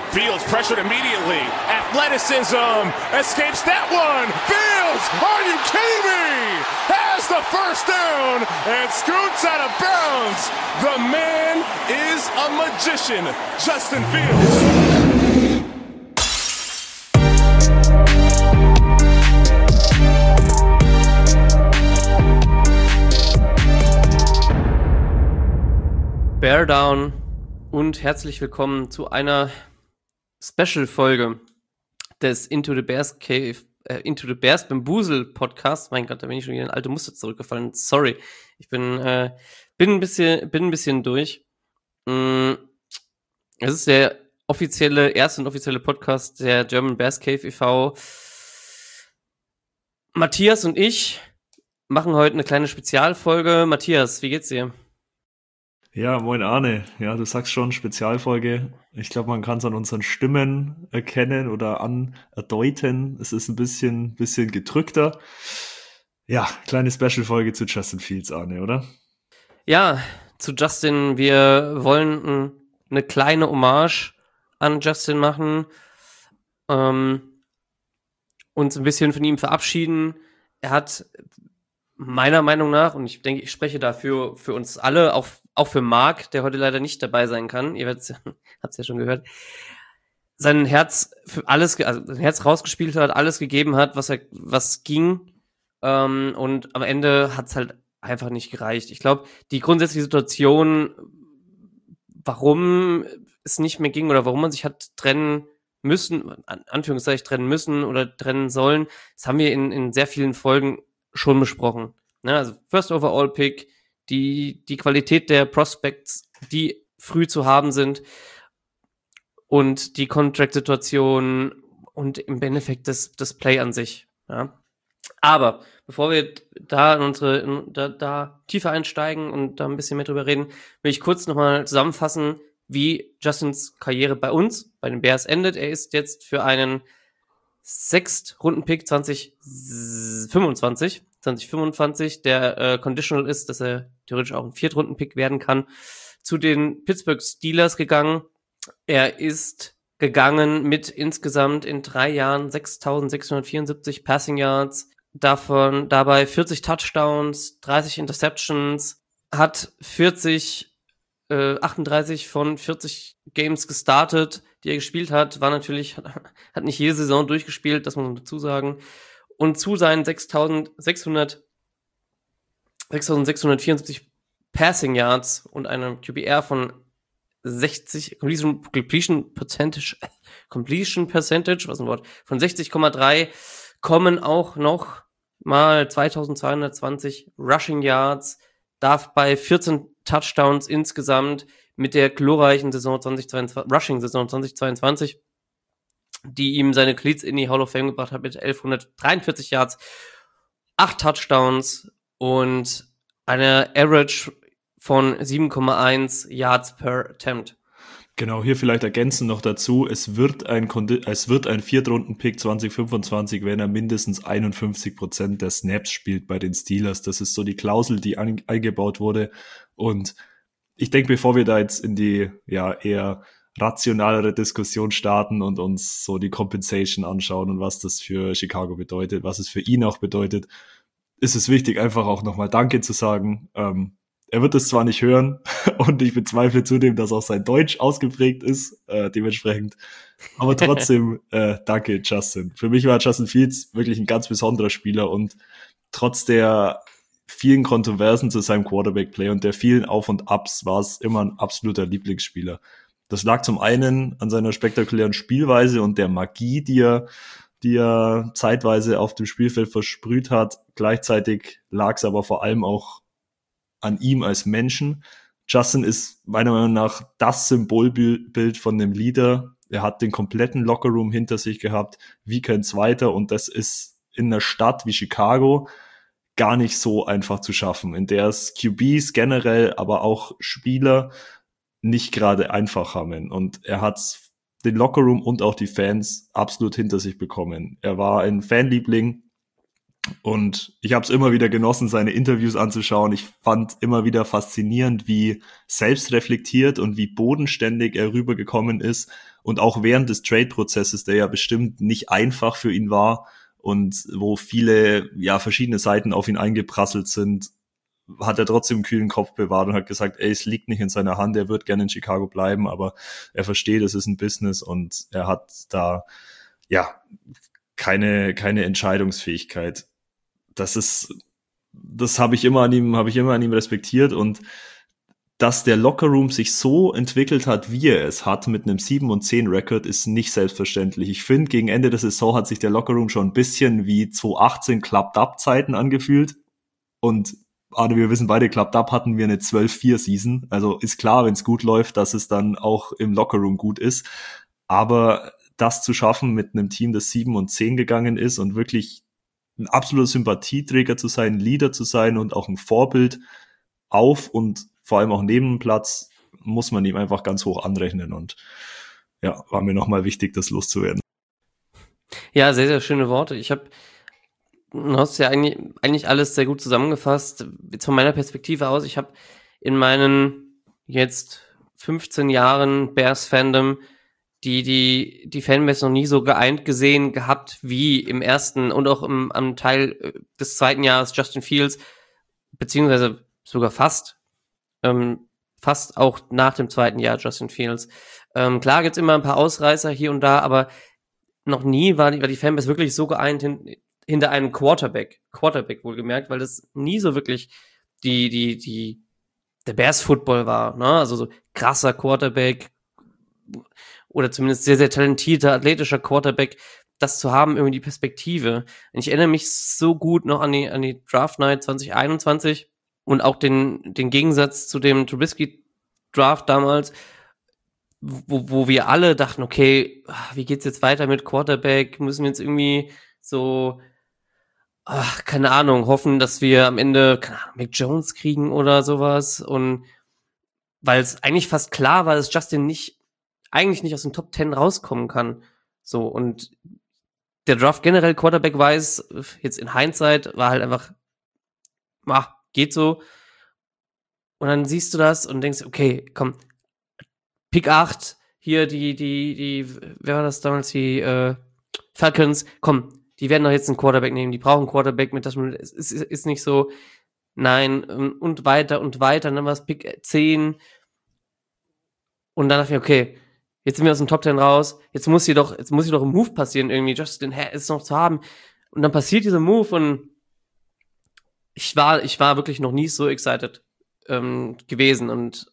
Fields pressured immediately. Athleticism escapes that one. Fields, are you kidding me? Has the first down and scoots out of bounds. The man is a magician, Justin Fields. Bear Down und herzlich willkommen zu einer Special-Folge des Into the Bears Bambusel Podcast. Mein Gott, da bin ich schon wieder in alte Muster zurückgefallen. Sorry, ich bin ein bisschen durch. Es ist der erste offizielle Podcast der German Bears Cave e.V. Matthias und ich machen heute eine kleine Spezialfolge. Matthias, wie geht's dir? Ja, moin Arne. Ja, du sagst schon, Spezialfolge. Ich glaube, man kann es an unseren Stimmen erkennen oder erdeuten. Es ist ein bisschen gedrückter. Ja, kleine Special-Folge zu Justin Fields, Arne, oder? Ja, zu Justin. Wir wollen eine kleine Hommage an Justin machen, uns ein bisschen von ihm verabschieden. Er hat meiner Meinung nach, und ich denke, ich spreche dafür für uns alle, auch für Marc, der heute leider nicht dabei sein kann, ihr habt's ja schon gehört, sein Herz für alles, also sein Herz rausgespielt hat, alles gegeben hat, was ging, und am Ende hat's halt einfach nicht gereicht. Ich glaube, die grundsätzliche Situation, warum es nicht mehr ging oder warum man sich hat trennen müssen, Anführungszeichen trennen müssen oder trennen sollen, das haben wir in sehr vielen Folgen schon besprochen. Ne? Also First Overall Pick, die Qualität der Prospects, die früh zu haben sind und die Contract-Situation und im Endeffekt das Play an sich. Ja? Aber bevor wir da tiefer einsteigen und da ein bisschen mehr drüber reden, will ich kurz nochmal zusammenfassen, wie Justins Karriere bei uns, bei den Bears endet. Er ist jetzt für einen 6-Runden-Pick 2025, der conditional ist, dass er theoretisch auch ein 4-Runden-Pick werden kann, zu den Pittsburgh Steelers gegangen. Er ist gegangen mit insgesamt in 3 Jahren 6.674 Passing Yards, dabei 40 Touchdowns, 30 Interceptions, hat 38 von 40 Games gestartet, die er gespielt hat, hat nicht jede Saison durchgespielt, das muss man dazu sagen. Und zu seinen 6.674 Passing Yards und einem QBR von 60, Completion Percentage, was ein Wort, von 60,3 kommen auch noch mal 2.220 Rushing Yards, darf bei 14 Touchdowns insgesamt mit der glorreichen Rushing-Saison 2022, die ihm seine Cleats in die Hall of Fame gebracht hat mit 1143 Yards, 8 Touchdowns und eine Average von 7,1 Yards per Attempt. Genau, hier vielleicht ergänzen noch dazu, es wird ein 4-Runden-Pick 2025, wenn er mindestens 51% der Snaps spielt bei den Steelers. Das ist so die Klausel, die eingebaut wurde. Und ich denke, bevor wir da jetzt in die eher rationalere Diskussion starten und uns so die Compensation anschauen und was das für Chicago bedeutet, was es für ihn auch bedeutet, ist es wichtig, einfach auch nochmal Danke zu sagen. Er wird es zwar nicht hören und ich bezweifle zudem, dass auch sein Deutsch ausgeprägt ist, dementsprechend. Aber trotzdem, danke Justin. Für mich war Justin Fields wirklich ein ganz besonderer Spieler und trotz der vielen Kontroversen zu seinem Quarterback-Play und der vielen Auf- und Ups war es immer ein absoluter Lieblingsspieler. Das lag zum einen an seiner spektakulären Spielweise und der Magie, die er zeitweise auf dem Spielfeld versprüht hat. Gleichzeitig lag es aber vor allem auch an ihm als Menschen. Justin ist meiner Meinung nach das Symbolbild von dem Leader. Er hat den kompletten Lockerroom hinter sich gehabt, wie kein zweiter, und das ist in einer Stadt wie Chicago gar nicht so einfach zu schaffen, in der es QBs generell, aber auch Spieler nicht gerade einfach haben. Und er hat den Lockerroom und auch die Fans absolut hinter sich bekommen. Er war ein Fanliebling. Und ich habe es immer wieder genossen, seine Interviews anzuschauen. Ich fand immer wieder faszinierend, wie selbstreflektiert und wie bodenständig er rübergekommen ist Und auch während des Trade-Prozesses, der ja bestimmt nicht einfach für ihn war und wo viele, verschiedene Seiten auf ihn eingeprasselt sind, hat er trotzdem einen kühlen Kopf bewahrt und hat gesagt, es liegt nicht in seiner Hand, er wird gerne in Chicago bleiben, aber er versteht, es ist ein Business und er hat da, keine Entscheidungsfähigkeit. Das habe ich immer an ihm respektiert, und dass der Lockerroom sich so entwickelt hat, wie er es hat, mit einem 7-10 Record, ist nicht selbstverständlich. Ich finde, gegen Ende der Saison hat sich der Lockerroom schon ein bisschen wie 2018 Clubbed-Up-Zeiten angefühlt. Und Arne, wir wissen beide, Clubbed-Up hatten wir eine 12-4-Season. Also ist klar, wenn es gut läuft, dass es dann auch im Lockerroom gut ist. Aber das zu schaffen mit einem Team, das 7-10 gegangen ist und wirklich ein absoluter Sympathieträger zu sein, Leader zu sein und auch ein Vorbild auf und vor allem auch neben dem Platz, muss man ihm einfach ganz hoch anrechnen. Und war mir nochmal wichtig, das loszuwerden. Ja, sehr, sehr schöne Worte. Du hast ja eigentlich alles sehr gut zusammengefasst. Jetzt von meiner Perspektive aus, ich habe in meinen jetzt 15 Jahren Bears-Fandom die Fanbase noch nie so geeint gesehen gehabt wie im ersten und auch am Teil des zweiten Jahres Justin Fields, beziehungsweise sogar fast auch nach dem zweiten Jahr Justin Fields. Klar gibt's immer ein paar Ausreißer hier und da, aber noch nie war die Fanbase wirklich so geeint hinter einem Quarterback wohlgemerkt, weil das nie so wirklich der Bears Football war, ne? Also so krasser Quarterback oder zumindest sehr, sehr talentierter, athletischer Quarterback, das zu haben, irgendwie die Perspektive. Und ich erinnere mich so gut noch an die Draft Night 2021 und auch den Gegensatz zu dem Trubisky Draft damals, wo wir alle dachten, okay, wie geht's jetzt weiter mit Quarterback? Müssen wir jetzt irgendwie so, keine Ahnung, hoffen, dass wir am Ende, Mac Jones kriegen oder sowas. Und weil es eigentlich fast klar war, dass Justin eigentlich nicht aus den Top 10 rauskommen kann. So, und der Draft generell Quarterback-wise, jetzt in Hindsight, war halt einfach, geht so. Und dann siehst du das und denkst, okay, komm, Pick 8, hier wer war das damals, die Falcons, komm, die werden doch jetzt einen Quarterback nehmen, die brauchen einen Quarterback, es ist nicht so, nein, und weiter, und dann war es Pick 10. Und dann dachte ich, okay, jetzt sind wir aus dem Top 10 raus, jetzt muss hier doch ein Move passieren irgendwie, Justin ist noch zu haben. Und dann passiert dieser Move und ich war wirklich noch nie so excited gewesen und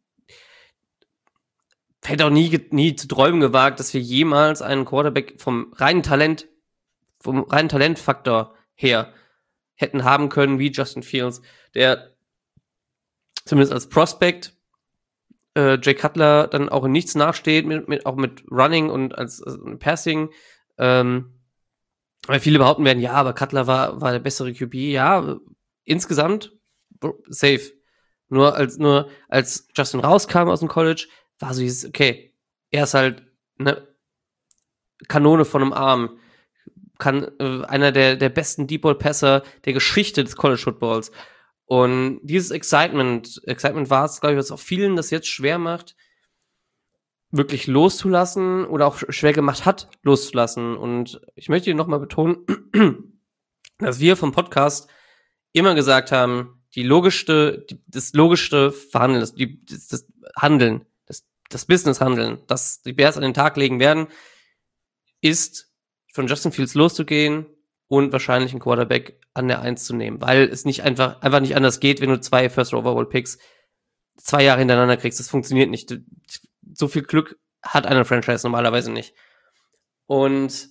hätte auch nie zu träumen gewagt, dass wir jemals einen Quarterback vom reinen Talentfaktor her hätten haben können wie Justin Fields, der zumindest als Prospect Jay Cutler dann auch in nichts nachsteht, auch mit Running und als Passing. Weil viele behaupten werden, ja, aber Cutler war der bessere QB. Ja, insgesamt safe. Nur als Justin rauskam aus dem College, war so dieses, okay, er ist halt eine Kanone von einem Arm. Einer der besten Deep-Ball-Passer der Geschichte des College-Footballs. Und dieses Excitement war es, glaube ich, was auch vielen das jetzt schwer macht, wirklich loszulassen oder auch schwer gemacht hat, loszulassen. Und ich möchte hier nochmal betonen, dass wir vom Podcast immer gesagt haben, das logischste Verhandeln, das Handeln, das Business-Handeln, das die Bears an den Tag legen werden, ist von Justin Fields loszugehen und wahrscheinlich einen Quarterback an der 1 zu nehmen, weil es nicht einfach nicht anders geht, wenn du 2 First-Overall-Picks 2 Jahre hintereinander kriegst. Das funktioniert nicht. So viel Glück hat eine Franchise normalerweise nicht. Und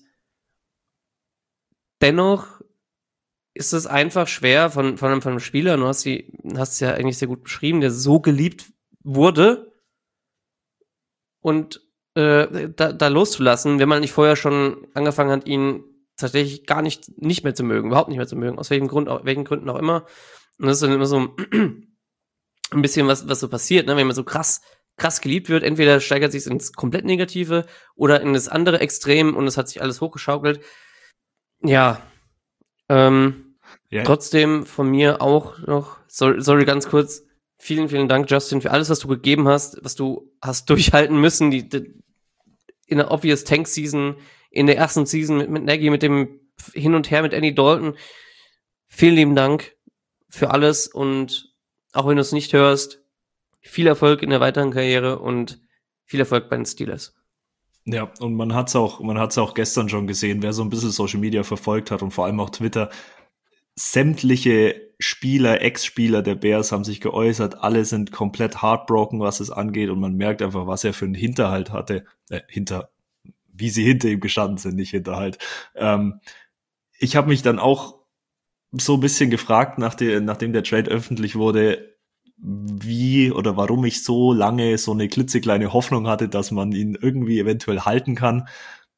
dennoch ist es einfach schwer von einem Spieler, du hast es ja eigentlich sehr gut beschrieben, der so geliebt wurde und da loszulassen, wenn man nicht vorher schon angefangen hat, ihn tatsächlich nicht mehr zu mögen, überhaupt nicht mehr zu mögen, aus welchen Gründen auch immer. Und das ist dann immer so ein bisschen was so passiert, ne? Wenn man so krass geliebt wird, entweder steigert sich ins komplett Negative oder in das andere Extrem und es hat sich alles hochgeschaukelt. Ja, trotzdem von mir auch noch, sorry, ganz kurz, vielen, vielen Dank, Justin, für alles, was du gegeben hast, was du hast durchhalten müssen, in der Obvious Tank Season, in der ersten Season mit Nagy, mit dem Hin und Her mit Andy Dalton. Vielen lieben Dank für alles und auch wenn du es nicht hörst, viel Erfolg in der weiteren Karriere und viel Erfolg bei den Steelers. Ja, und man hat's auch gestern schon gesehen, wer so ein bisschen Social Media verfolgt hat und vor allem auch Twitter. Sämtliche Spieler, Ex-Spieler der Bears haben sich geäußert, alle sind komplett heartbroken, was es angeht und man merkt einfach, was er für einen Hinterhalt hatte, wie sie hinter ihm gestanden sind, nicht Hinterhalt. Ich habe mich dann auch so ein bisschen gefragt, nachdem der Trade öffentlich wurde, wie oder warum ich so lange so eine klitzekleine Hoffnung hatte, dass man ihn irgendwie eventuell halten kann.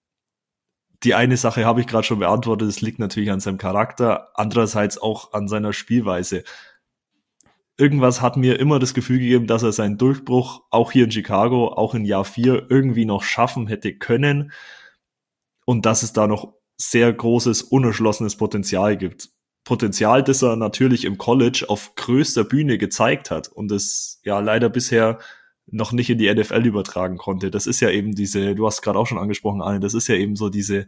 Die eine Sache habe ich gerade schon beantwortet, es liegt natürlich an seinem Charakter, andererseits auch an seiner Spielweise. Irgendwas hat mir immer das Gefühl gegeben, dass er seinen Durchbruch auch hier in Chicago, auch in Jahr 4 irgendwie noch schaffen hätte können und dass es da noch sehr großes, unerschlossenes Potenzial gibt. Potenzial, das er natürlich im College auf größter Bühne gezeigt hat und es ja leider bisher noch nicht in die NFL übertragen konnte. Das ist ja eben du hast gerade auch schon angesprochen, Arne, das ist ja eben so diese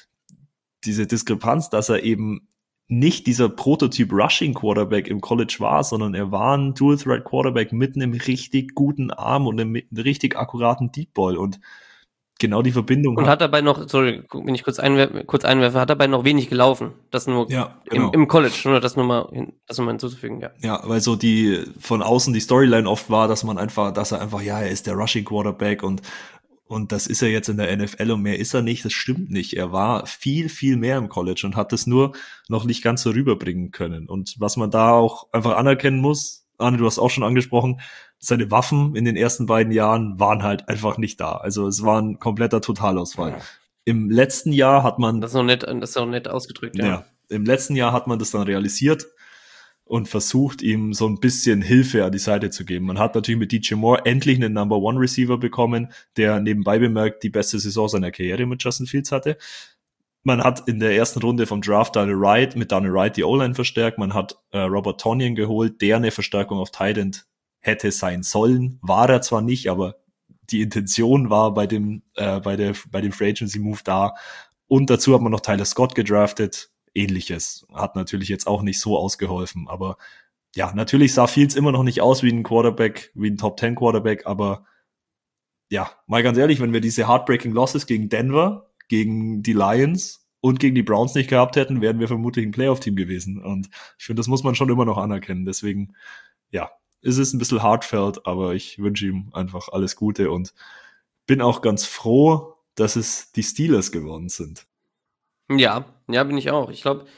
Diskrepanz, dass er eben nicht dieser Prototyp Rushing Quarterback im College war, sondern er war ein Dual Threat Quarterback mit einem richtig guten Arm und einem richtig akkuraten Deep Ball und genau die Verbindung. Und hat dabei noch, sorry, wenn ich kurz einwerfe, hat dabei noch wenig gelaufen. Das nur ja, genau. im College, nur das nur mal hinzuzufügen, ja. Ja, weil so von außen die Storyline oft war, dass er einfach, er ist der Rushing Quarterback und das ist er jetzt in der NFL und mehr ist er nicht. Das stimmt nicht. Er war viel, viel mehr im College und hat das nur noch nicht ganz so rüberbringen können. Und was man da auch einfach anerkennen muss, Arne, du hast auch schon angesprochen, seine Waffen in den ersten beiden Jahren waren halt einfach nicht da. Also es war ein kompletter Totalausfall. Ja. Im letzten Jahr hat man... Das ist auch nett ausgedrückt, ja. Im letzten Jahr hat man das dann realisiert und versucht, ihm so ein bisschen Hilfe an die Seite zu geben. Man hat natürlich mit DJ Moore endlich einen Number-One-Receiver bekommen, der nebenbei bemerkt die beste Saison seiner Karriere mit Justin Fields hatte. Man hat in der ersten Runde vom Draft Daniel Wright die O-Line verstärkt. Man hat Robert Tonyan geholt, der eine Verstärkung auf Tight End hätte sein sollen. War er zwar nicht, aber die Intention war bei dem Free Agency Move da. Und dazu hat man noch Tyler Scott gedraftet. Ähnliches. Hat natürlich jetzt auch nicht so ausgeholfen. Aber ja, natürlich sah Fields immer noch nicht aus wie ein Quarterback, wie ein Top 10 Quarterback. Aber ja, mal ganz ehrlich, wenn wir diese Heartbreaking Losses gegen Denver, gegen die Lions und gegen die Browns nicht gehabt hätten, wären wir vermutlich ein Playoff-Team gewesen. Und ich finde, das muss man schon immer noch anerkennen. Deswegen, ja, ist es ein bisschen heartfelt, aber ich wünsche ihm einfach alles Gute und bin auch ganz froh, dass es die Steelers geworden sind. Ja, bin ich auch. Ich glaube,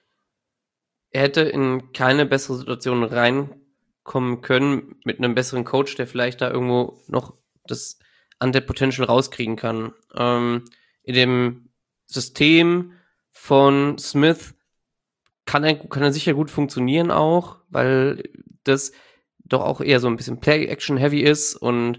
er hätte in keine bessere Situation reinkommen können mit einem besseren Coach, der vielleicht da irgendwo noch das Untapped Potential rauskriegen kann. In dem System von Smith kann er sicher gut funktionieren auch, weil das doch auch eher so ein bisschen Play-Action-heavy ist und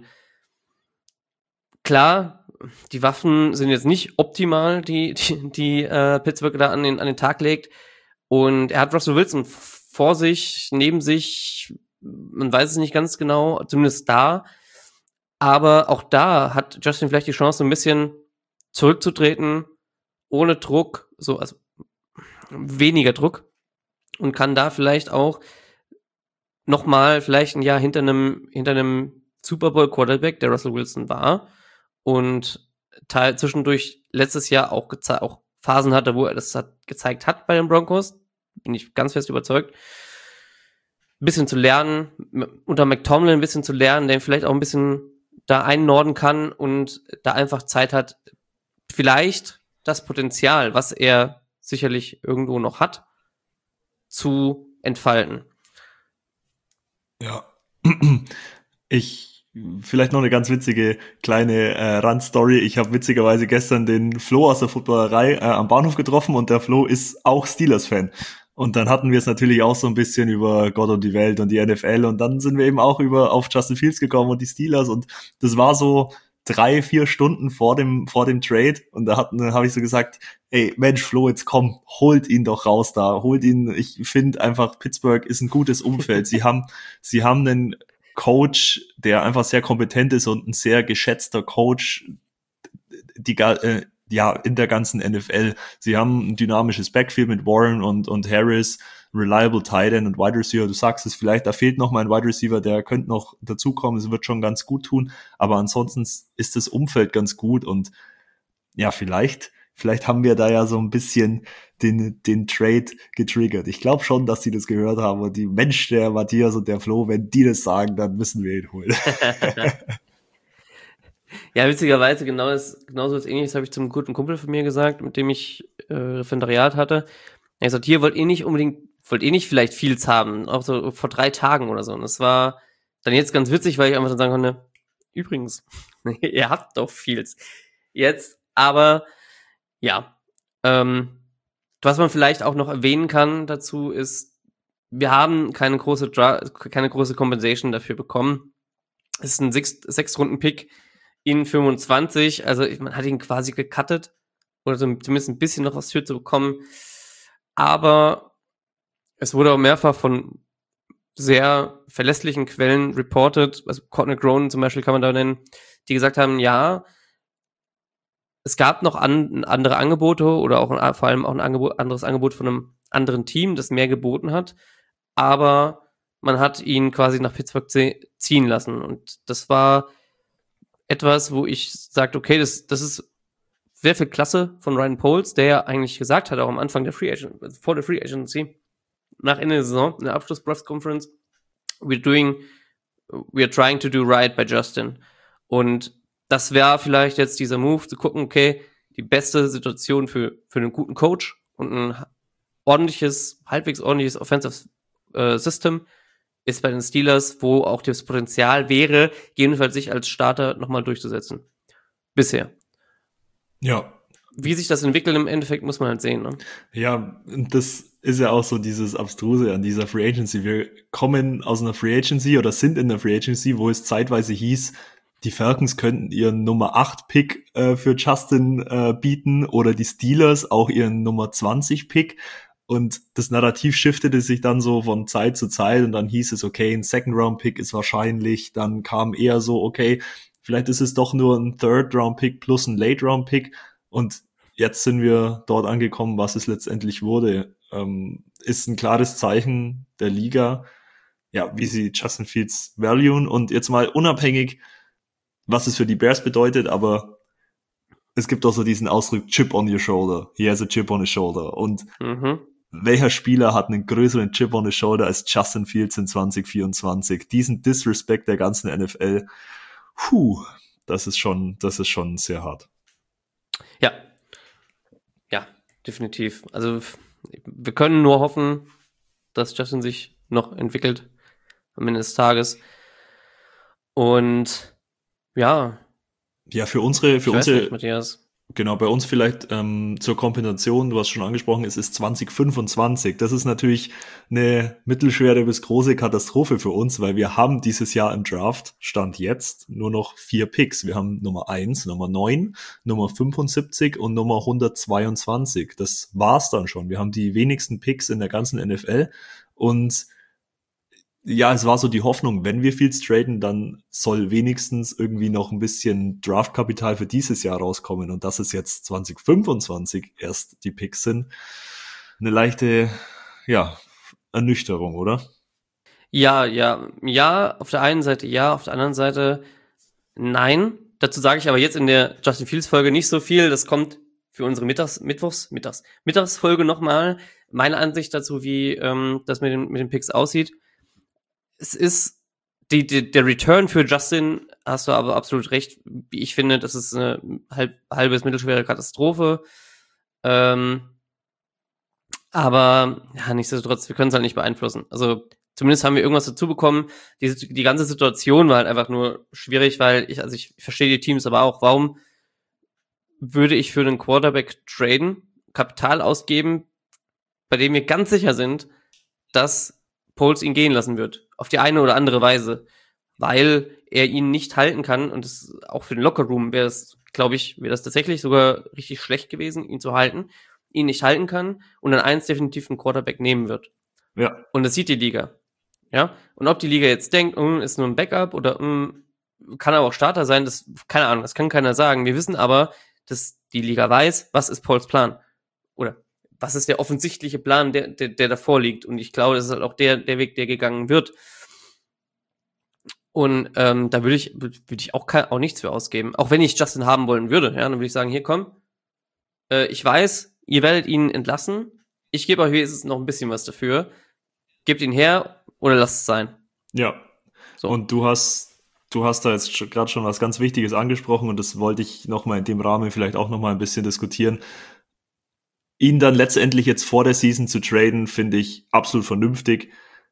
klar, die Waffen sind jetzt nicht optimal, die Pittsburgh da an den Tag legt und er hat Russell Wilson vor sich, neben sich, man weiß es nicht ganz genau, zumindest da, aber auch da hat Justin vielleicht die Chance, ein bisschen zurückzutreten, ohne Druck, also weniger Druck und kann da vielleicht auch nochmal vielleicht ein Jahr hinter einem Super Bowl Quarterback, der Russell Wilson war und zwischendurch letztes Jahr auch Phasen hatte, wo er das gezeigt hat bei den Broncos, bin ich ganz fest überzeugt, ein bisschen zu lernen, unter McTomlin ein bisschen zu lernen, der vielleicht auch ein bisschen da einnorden kann und da einfach Zeit hat, vielleicht das Potenzial, was er sicherlich irgendwo noch hat, zu entfalten. Ja, vielleicht noch eine ganz witzige kleine Randstory. Ich habe witzigerweise gestern den Flo aus der Footballerei am Bahnhof getroffen und der Flo ist auch Steelers-Fan. Und dann hatten wir es natürlich auch so ein bisschen über Gott und die Welt und die NFL und dann sind wir eben auch auf Justin Fields gekommen und die Steelers und das war so 3-4 Stunden vor dem Trade und da habe ich so gesagt, ey, Mensch, Flo, jetzt komm, holt ihn doch raus da, holt ihn, ich finde einfach, Pittsburgh ist ein gutes Umfeld, sie haben einen Coach, der einfach sehr kompetent ist und ein sehr geschätzter Coach, in der ganzen NFL. Sie haben ein dynamisches Backfield mit Warren und Harris, reliable Tight End und Wide Receiver. Du sagst es vielleicht, da fehlt noch mal ein Wide Receiver, der könnte noch dazukommen. Es wird schon ganz gut tun, aber ansonsten ist das Umfeld ganz gut und ja, vielleicht haben wir da ja so ein bisschen den Trade getriggert. Ich glaube schon, dass die das gehört haben und die Mensch, der Matthias und der Flo, wenn die das sagen, dann müssen wir ihn holen. Ja, witzigerweise genauso was Ähnliches habe ich zum guten Kumpel von mir gesagt, mit dem ich Referendariat hatte. Er hat gesagt, hier wollt ihr nicht vielleicht Fields haben, auch so vor 3 Tagen oder so. Und das war dann jetzt ganz witzig, weil ich einfach dann sagen konnte, übrigens, ihr habt doch Fields jetzt, aber ja, was man vielleicht auch noch erwähnen kann dazu ist, wir haben keine große Compensation dafür bekommen. Es ist ein 6-Runden-Pick in 25, also man hat ihn quasi gecuttet, oder zumindest ein bisschen noch was für zu bekommen, aber es wurde auch mehrfach von sehr verlässlichen Quellen reported, also Courtney Cronin zum Beispiel kann man da nennen, die gesagt haben, ja, es gab noch andere Angebote oder auch vor allem auch ein anderes Angebot von einem anderen Team, das mehr geboten hat, aber man hat ihn quasi nach Pittsburgh ziehen lassen und das war etwas, wo ich sagte, okay, das ist sehr viel Klasse von Ryan Poles, der ja eigentlich gesagt hat, auch am Anfang der vor der Free Agency, nach Ende der Saison, in der Abschluss-Press Conference, we are trying to do right by Justin. Und das wäre vielleicht jetzt dieser Move, zu gucken, okay, die beste Situation für einen guten Coach und ein halbwegs ordentliches Offensive System ist bei den Steelers, wo auch das Potenzial wäre, gegebenenfalls sich als Starter nochmal durchzusetzen. Bisher. Ja. Wie sich das entwickelt im Endeffekt, muss man halt sehen. Ne? Ja, das ist ja auch so dieses Abstruse an dieser Free Agency. Wir kommen aus einer Free Agency oder sind in der Free Agency, wo es zeitweise hieß, die Falcons könnten ihren Nummer 8 Pick für Justin bieten oder die Steelers auch ihren Nummer 20 Pick. Und das Narrativ shiftete sich dann so von Zeit zu Zeit und dann hieß es, okay, ein Second-Round-Pick ist wahrscheinlich. Dann kam eher so, okay, vielleicht ist es doch nur ein Third-Round-Pick plus ein Late-Round-Pick. Und jetzt sind wir dort angekommen, was es letztendlich wurde. Ist ein klares Zeichen der Liga, ja, wie sie Justin Fields valuen. Und jetzt mal unabhängig, was es für die Bears bedeutet, aber es gibt auch so diesen Ausdruck, Chip on your shoulder. He has a chip on his shoulder. Und welcher Spieler hat einen größeren Chip on his shoulder als Justin Fields in 2024? Diesen Disrespect der ganzen NFL, das ist schon sehr hart. Ja, definitiv. Also wir können nur hoffen, dass Justin sich noch entwickelt am Ende des Tages. Und ja, für unsere, Matthias. Genau, bei uns vielleicht zur Kompensation, du hast schon angesprochen, es ist 2025. Das ist natürlich eine mittelschwere bis große Katastrophe für uns, weil wir haben dieses Jahr im Draft, Stand jetzt, nur noch 4 Picks. Wir haben Nummer 1, Nummer 9, Nummer 75 und Nummer 122. Das war's dann schon. Wir haben die wenigsten Picks in der ganzen NFL und ja, es war so die Hoffnung, wenn wir Fields traden, dann soll wenigstens irgendwie noch ein bisschen Draftkapital für dieses Jahr rauskommen. Und dass es jetzt 2025 erst die Picks sind, eine leichte, Ernüchterung, oder? Ja, auf der einen Seite ja, auf der anderen Seite nein. Dazu sage ich aber jetzt in der Justin Fields Folge nicht so viel. Das kommt für unsere Mittagsfolge nochmal. Meine Ansicht dazu, wie das mit den Picks aussieht. Es ist der Return für Justin, hast du aber absolut recht, wie ich finde, das ist eine halbes mittelschwere Katastrophe. Aber ja, nichtsdestotrotz, wir können es halt nicht beeinflussen. Also zumindest haben wir irgendwas dazu bekommen. Die ganze Situation war halt einfach nur schwierig, weil ich verstehe die Teams aber auch, warum würde ich für einen Quarterback traden, Kapital ausgeben, bei dem wir ganz sicher sind, dass Poles ihn gehen lassen wird. Auf die eine oder andere Weise. Weil er ihn nicht halten kann. Und das auch für den Lockerroom wäre das tatsächlich sogar richtig schlecht gewesen, ihn zu halten. Ihn nicht halten kann und dann eins definitiv einen Quarterback nehmen wird. Ja. Und das sieht die Liga. Ja. Und ob die Liga jetzt denkt, ist nur ein Backup oder kann aber auch Starter sein, keine Ahnung, das kann keiner sagen. Wir wissen aber, dass die Liga weiß, was ist Pauls Plan? Oder was ist der offensichtliche Plan, der davor liegt? Und ich glaube, das ist halt auch der Weg, der gegangen wird. Und da würde ich auch nichts für ausgeben. Auch wenn ich Justin haben wollen würde, ja, dann würde ich sagen, hier komm, ich weiß, ihr werdet ihn entlassen. Ich gebe euch wenigstens noch ein bisschen was dafür. Gebt ihn her oder lasst es sein. Ja. So. Und du hast da jetzt gerade schon was ganz Wichtiges angesprochen und das wollte ich nochmal in dem Rahmen vielleicht auch nochmal ein bisschen diskutieren. Ihn dann letztendlich jetzt vor der Season zu traden, finde ich absolut vernünftig.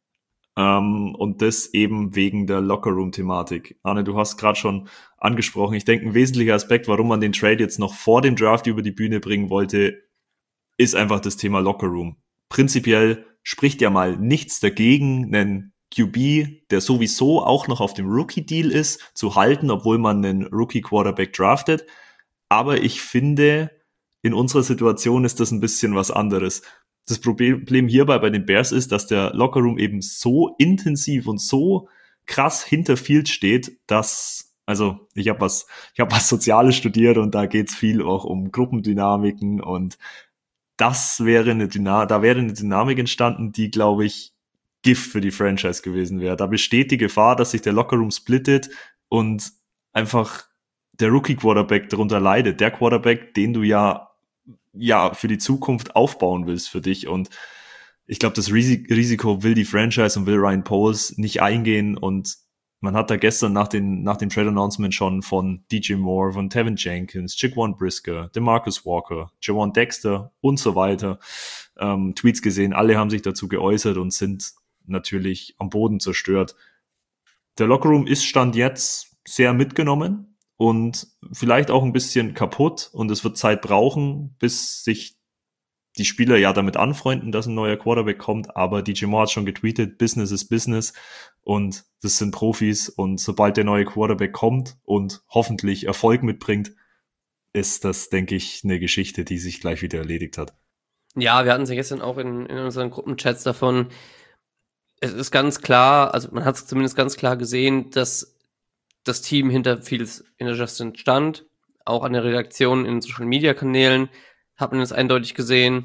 Und das eben wegen der Lockerroom-Thematik. Arne, du hast gerade schon angesprochen, ich denke, ein wesentlicher Aspekt, warum man den Trade jetzt noch vor dem Draft über die Bühne bringen wollte, ist einfach das Thema Lockerroom. Prinzipiell spricht ja mal nichts dagegen, einen QB, der sowieso auch noch auf dem Rookie-Deal ist, zu halten, obwohl man einen Rookie-Quarterback draftet. Aber ich finde, in unserer Situation ist das ein bisschen was anderes. Das Problem hierbei bei den Bears ist, dass der Lockerroom eben so intensiv und so krass hinter Field steht, dass, also ich hab was Soziales studiert und da geht's viel auch um Gruppendynamiken und da wäre eine Dynamik entstanden, die, glaube ich, Gift für die Franchise gewesen wäre. Da besteht die Gefahr, dass sich der Lockerroom splittet und einfach der Rookie-Quarterback darunter leidet. Der Quarterback, den du ja für die Zukunft aufbauen willst für dich. Und ich glaube, das Risiko will die Franchise und will Ryan Poles nicht eingehen. Und man hat da gestern nach dem Trade-Announcement schon von DJ Moore, von Tevin Jenkins, Jaquan Brisker, DeMarcus Walker, Javon Dexter und so weiter Tweets gesehen. Alle haben sich dazu geäußert und sind natürlich am Boden zerstört. Der Lockerroom ist Stand jetzt sehr mitgenommen und vielleicht auch ein bisschen kaputt und es wird Zeit brauchen, bis sich die Spieler ja damit anfreunden, dass ein neuer Quarterback kommt, aber DJ Moore hat schon getweetet, Business is Business und das sind Profis und sobald der neue Quarterback kommt und hoffentlich Erfolg mitbringt, ist das, denke ich, eine Geschichte, die sich gleich wieder erledigt hat. Ja, wir hatten es ja gestern auch in unseren Gruppenchats davon. Es ist ganz klar, also man hat es zumindest ganz klar gesehen, dass das Team hinter Justin stand, auch an der Redaktion in Social-Media-Kanälen hat man es eindeutig gesehen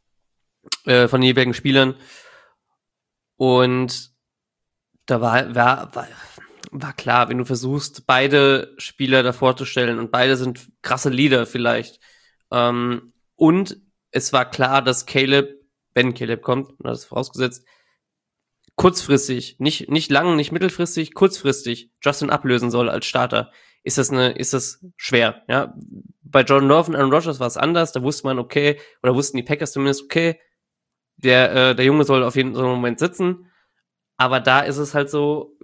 von den jeweiligen Spielern und da war klar, wenn du versuchst, beide Spieler davor zu stellen und beide sind krasse Leader vielleicht und es war klar, dass wenn Caleb kommt, das ist vorausgesetzt, kurzfristig, nicht lang, nicht mittelfristig, kurzfristig Justin ablösen soll als Starter, ist das schwer, ja. Bei Jordan Love und Aaron Rodgers war es anders, da wusste man, okay, oder wussten die Packers zumindest, okay, der Junge soll auf jeden Moment sitzen, aber da ist es halt so,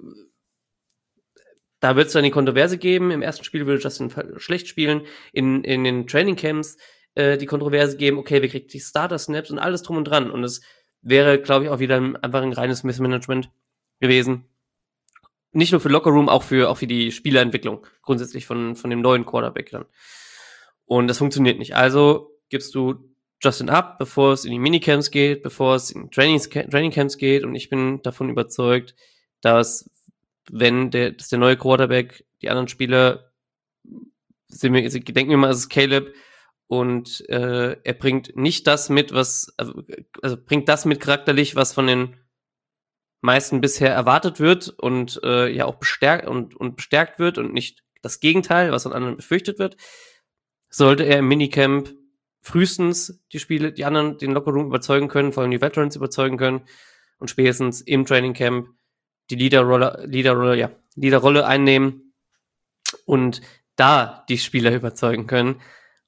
da wird es dann die Kontroverse geben, im ersten Spiel würde Justin schlecht spielen, in den Trainingcamps die Kontroverse geben, okay, wer kriegt die Starter-Snaps und alles drum und dran und es wäre, glaube ich, auch wieder einfach ein reines Missmanagement gewesen. Nicht nur für Lockerroom, auch für die Spielerentwicklung grundsätzlich von dem neuen Quarterback dann. Und das funktioniert nicht. Also gibst du Justin ab, bevor es in die Minicamps geht, bevor es in Trainingcamps geht. Und ich bin davon überzeugt, dass der neue Quarterback, die anderen Spieler, denken wir mal, es ist Caleb, und er bringt nicht das mit, bringt das mit charakterlich, was von den meisten bisher erwartet wird und ja auch bestärkt wird und nicht das Gegenteil, was von anderen befürchtet wird. Sollte er im Minicamp frühestens die anderen den Lockerroom überzeugen können, vor allem die Veterans überzeugen können und spätestens im Trainingcamp die Leaderrolle einnehmen und da die Spieler überzeugen können.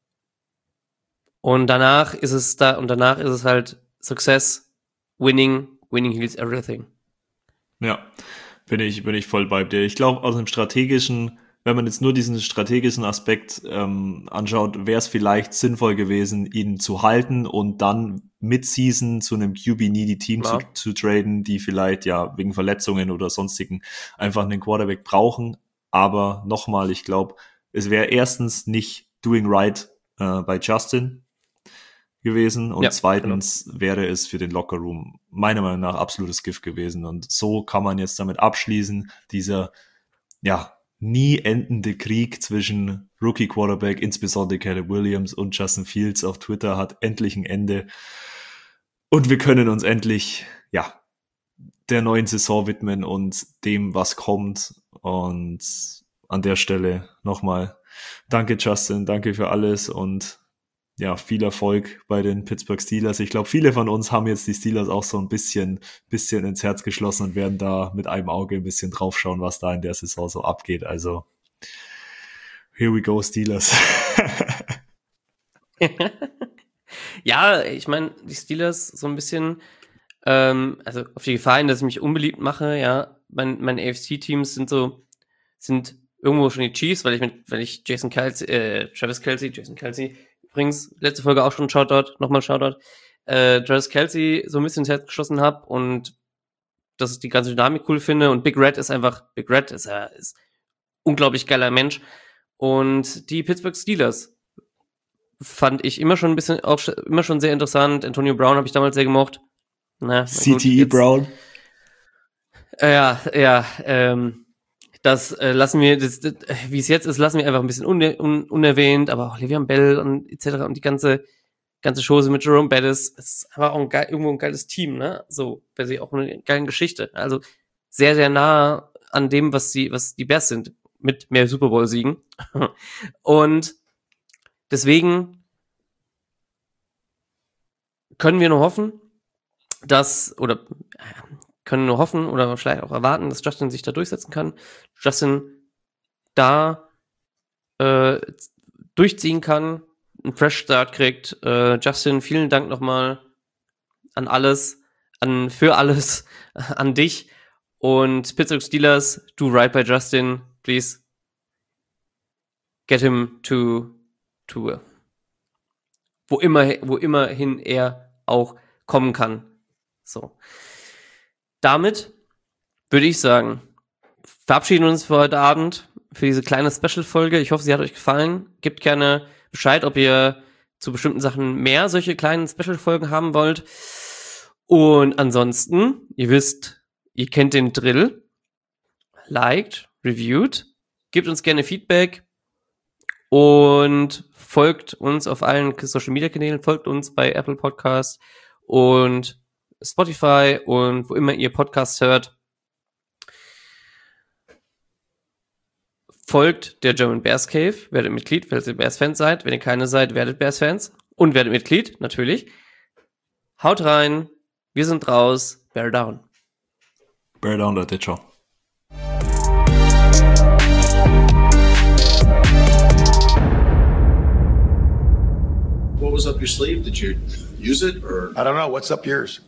Und danach ist es halt Success, Winning heals everything. Ja, bin ich voll bei dir. Ich glaube, aus dem strategischen, wenn man jetzt nur diesen strategischen Aspekt anschaut, wäre es vielleicht sinnvoll gewesen, ihn zu halten und dann mid-season zu einem QB-needy-Team zu traden, die vielleicht ja wegen Verletzungen oder sonstigen einfach einen Quarterback brauchen. Aber nochmal, ich glaube, es wäre erstens nicht doing right bei Justin gewesen und zweitens wäre es für den Lockerroom meiner Meinung nach absolutes Gift gewesen und so kann man jetzt damit abschließen, dieser nie endende Krieg zwischen Rookie-Quarterback, insbesondere Caleb Williams und Justin Fields auf Twitter hat endlich ein Ende. Und wir können uns endlich, der neuen Saison widmen und dem, was kommt. Und an der Stelle nochmal danke, Justin, danke für alles und viel Erfolg bei den Pittsburgh Steelers. Ich glaube, viele von uns haben jetzt die Steelers auch so ein bisschen ins Herz geschlossen und werden da mit einem Auge ein bisschen draufschauen, was da in der Saison so abgeht. Also, here we go, Steelers. Ja, ich meine, die Steelers so ein bisschen, also auf die Gefahr hin, dass ich mich unbeliebt mache, ja, meine AFC-Teams sind irgendwo schon die Chiefs, weil ich Travis Kelce, übrigens, letzte Folge auch schon nochmal Shoutout, Travis Kelce so ein bisschen ins Herz geschossen habe und dass ich die ganze Dynamik cool finde und Big Red ist unglaublich geiler Mensch und die Pittsburgh Steelers fand ich immer schon sehr interessant. Antonio Brown habe ich damals sehr gemocht. CTE Brown. Das lassen wir, wie es jetzt ist, lassen wir einfach ein bisschen unerwähnt, aber auch Le'Veon Bell und etc. und die ganze Chose mit Jerome Bettis, ist aber auch irgendwo ein geiles Team, ne? So, bei sich auch eine geile Geschichte. Also sehr, sehr nah an dem, was die Bears sind, mit mehr Super Bowl-Siegen. Und deswegen können wir nur hoffen, oder vielleicht auch erwarten, dass Justin sich da durchsetzen kann. Justin da durchziehen kann, einen Fresh Start kriegt. Justin, vielen Dank nochmal für alles, an dich. Und Pittsburgh Steelers, do right by Justin, please. Get him to wo immerhin er auch kommen kann. So. Damit würde ich sagen, verabschieden uns für heute Abend, für diese kleine Special-Folge. Ich hoffe, sie hat euch gefallen. Gebt gerne Bescheid, ob ihr zu bestimmten Sachen mehr solche kleinen Special-Folgen haben wollt. Und ansonsten, ihr wisst, ihr kennt den Drill. Liked, reviewed, gebt uns gerne Feedback und folgt uns auf allen Social-Media-Kanälen, folgt uns bei Apple Podcasts und Spotify und wo immer ihr Podcasts hört. Folgt der German Bears Cave, werdet Mitglied, falls ihr Bears-Fans seid. Wenn ihr keine seid, werdet Bears-Fans und werdet Mitglied, natürlich. Haut rein, wir sind raus, Bear down. Bear down, Leute, ciao. What was up your sleeve? Did you use it or? I don't know. What's up yours?